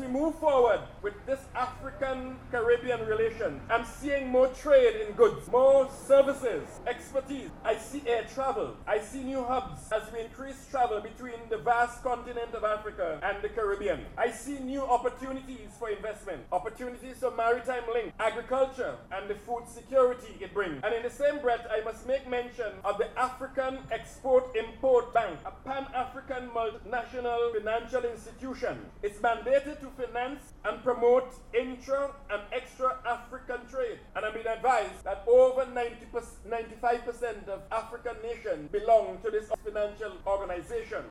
we move forward with this African-Caribbean relation, I'm seeing more trade in goods, more services, expertise. I see air travel. I see new hubs as we increase travel between the vast continent of Africa and the Caribbean. I see new opportunities for investment, opportunities for maritime link, agriculture, and the food security it brings. And in the same breath, I must make mention of the African Export-Import Bank, a pan-African multinational financial institution. It's mandated to finance and promote intra and extra-African trade. And I've been advised that over 95% of African nations belong to this financial organization.